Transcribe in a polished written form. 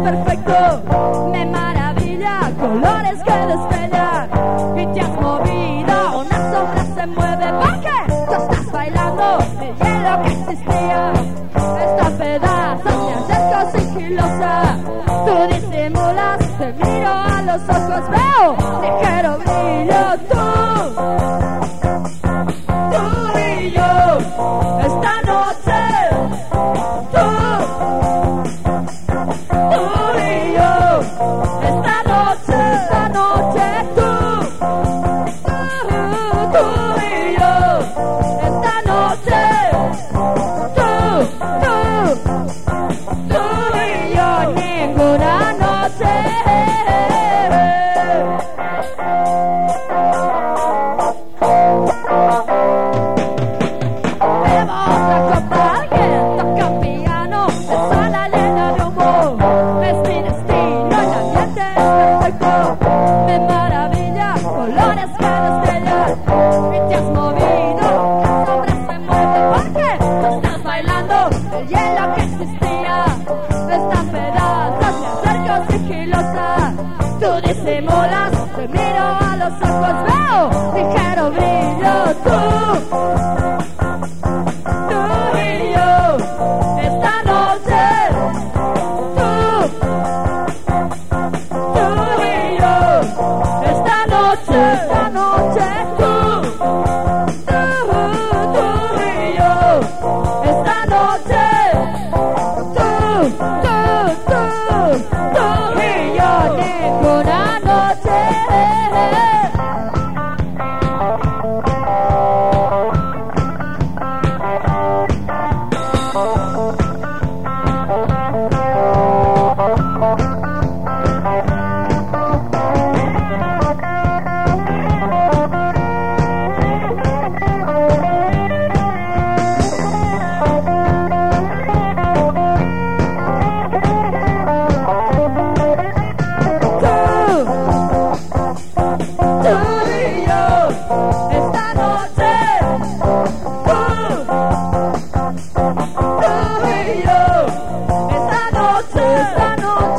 perfecto. Me maravilla, colores que destellan. Y te has movido, una sombra se mueve. Porque tú estás bailando el hielo que existía. Esta pedazo me acerco sigilosa. Tú disimulas, te miro a los ojos, veo ligero brillo. Tú y yo, esta noche. Tú y yo, esta noche, tú y yo, esta noche, tú y yo, ninguna noche. Bebo otra copa, alguien toca un piano, esa la llena de humo. Es mi destino, el ambiente es perfecto. Me maravilla, colores que destellan. Y te has movido, la sombra se mueve. Porque tú estás bailando el hielo que existía. Esta pedazos me acerco sigilosa. Tú disimulas, te miro a los ojos, veo ligero brillo. Tú y yo, esta noche. Tú y yo, esta noche, tú y yo, esta noche, tú y yo, ninguna noche. Esta noche,